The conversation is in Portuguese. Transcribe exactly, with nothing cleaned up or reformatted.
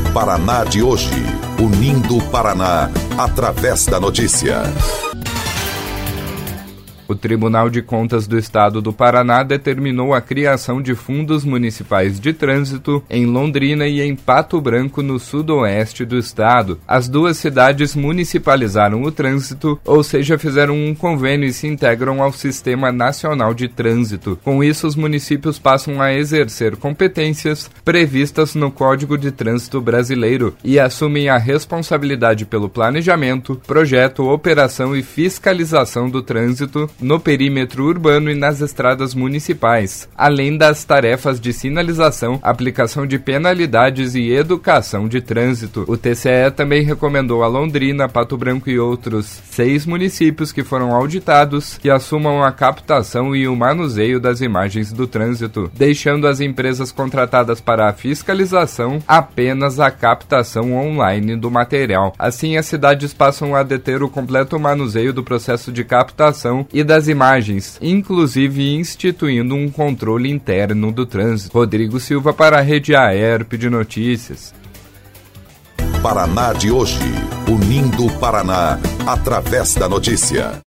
Paraná de hoje, unindo o Paraná através da notícia. O Tribunal de Contas do Estado do Paraná determinou a criação de fundos municipais de trânsito em Londrina e em Pato Branco, no sudoeste do estado. As duas cidades municipalizaram o trânsito, ou seja, fizeram um convênio e se integram ao Sistema Nacional de Trânsito. Com isso, os municípios passam a exercer competências previstas no Código de Trânsito Brasileiro e assumem a responsabilidade pelo planejamento, projeto, operação e fiscalização do trânsito no perímetro urbano e nas estradas municipais, além das tarefas de sinalização, aplicação de penalidades e educação de trânsito. O T C E também recomendou a Londrina, Pato Branco e outros seis municípios que foram auditados que assumam a captação e o manuseio das imagens do trânsito, deixando as empresas contratadas para a fiscalização apenas a captação online do material. Assim, as cidades passam a deter o completo manuseio do processo de captação e das imagens, inclusive instituindo um controle interno do trânsito. Rodrigo Silva para a Rede Aerp de Notícias. Paraná de hoje, unindo o Paraná através da notícia.